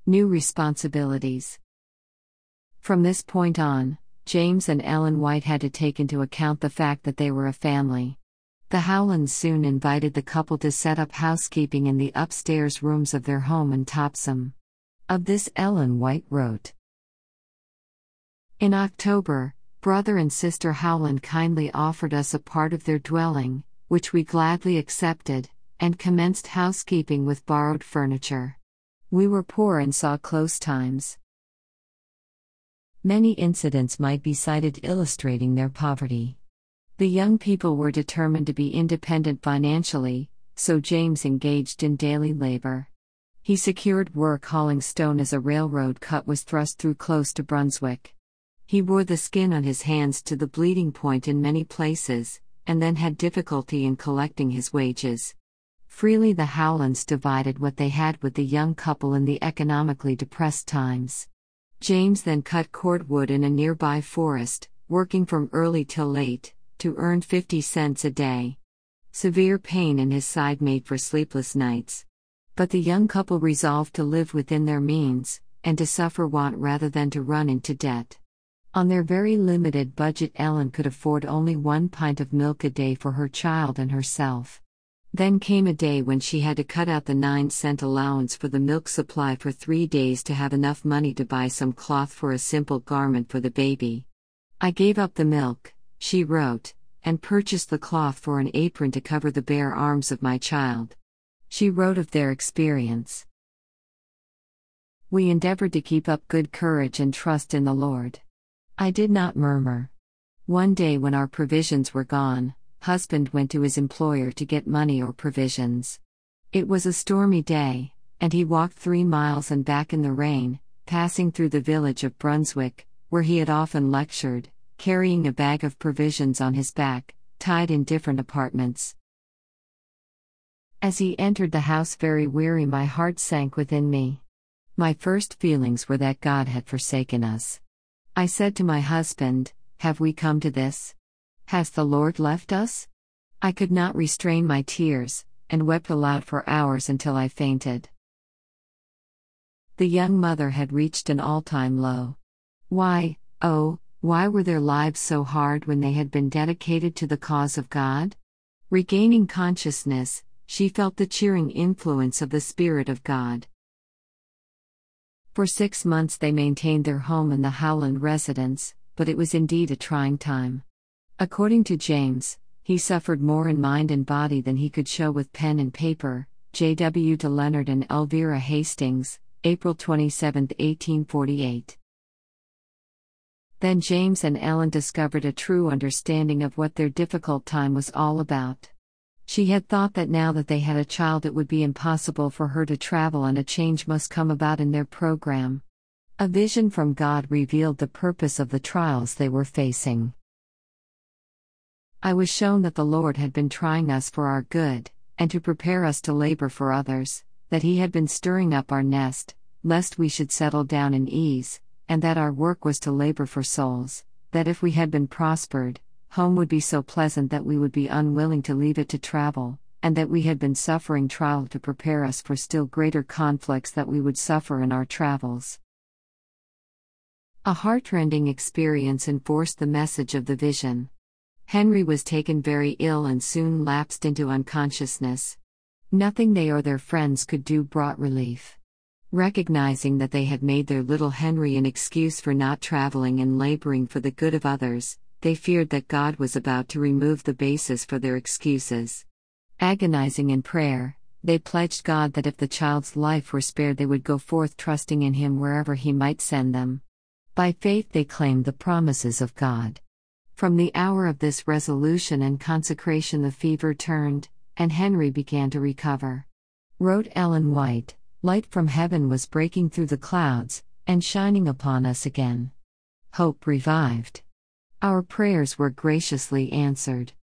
New responsibilities. From this point on, James and Ellen White had to take into account the fact that they were a family. The Howlands soon invited the couple to set up housekeeping in the upstairs rooms of their home in Topsham. Of this Ellen White wrote, "In October, brother and sister Howland kindly offered us a part of their dwelling, which we gladly accepted, and commenced housekeeping with borrowed furniture. We were poor and saw close times." Many incidents might be cited illustrating their poverty. The young people were determined to be independent financially, so James engaged in daily labor. He secured work hauling stone as a railroad cut was thrust through close to Brunswick. He wore the skin on his hands to the bleeding point in many places, and then had difficulty in collecting his wages. Freely the Howlands divided what they had with the young couple in the economically depressed times. James then cut cordwood in a nearby forest, working from early till late, to earn 50 cents a day. Severe pain in his side made for sleepless nights. But the young couple resolved to live within their means, and to suffer want rather than to run into debt. On their very limited budget, Ellen could afford only 1 pint of milk a day for her child and herself. Then came a day when she had to cut out the 9-cent allowance for the milk supply for 3 days to have enough money to buy some cloth for a simple garment for the baby. "I gave up the milk," she wrote, "and purchased the cloth for an apron to cover the bare arms of my child." She wrote of their experience, "We endeavored to keep up good courage and trust in the Lord. I did not murmur. One day when our provisions were gone, husband went to his employer to get money or provisions. It was a stormy day, and he walked 3 miles and back in the rain, passing through the village of Brunswick, where he had often lectured, carrying a bag of provisions on his back, tied in different apartments. As he entered the house very weary, my heart sank within me. My first feelings were that God had forsaken us. I said to my husband, 'Have we come to this? Has the Lord left us?' I could not restrain my tears, and wept aloud for hours until I fainted." The young mother had reached an all-time low. Why, oh, why were their lives so hard when they had been dedicated to the cause of God? Regaining consciousness, she felt the cheering influence of the Spirit of God. For 6 months they maintained their home in the Howland residence, but it was indeed a trying time. According to James, he suffered more in mind and body than he could show with pen and paper. J.W. de Leonard and Elvira Hastings, April 27, 1848. Then James and Ellen discovered a true understanding of what their difficult time was all about. She had thought that now that they had a child it would be impossible for her to travel and a change must come about in their program. A vision from God revealed the purpose of the trials they were facing. "I was shown that the Lord had been trying us for our good, and to prepare us to labor for others, that He had been stirring up our nest, lest we should settle down in ease, and that our work was to labor for souls, that if we had been prospered, home would be so pleasant that we would be unwilling to leave it to travel, and that we had been suffering trial to prepare us for still greater conflicts that we would suffer in our travels." A heartrending experience enforced the message of the vision. Henry was taken very ill and soon lapsed into unconsciousness. Nothing they or their friends could do brought relief. Recognizing that they had made their little Henry an excuse for not traveling and laboring for the good of others, they feared that God was about to remove the basis for their excuses. Agonizing in prayer, they pledged God that if the child's life were spared they would go forth trusting in Him wherever He might send them. By faith they claimed the promises of God. From the hour of this resolution and consecration the fever turned, and Henry began to recover. Wrote Ellen White, "Light from heaven was breaking through the clouds, and shining upon us again. Hope revived. Our prayers were graciously answered.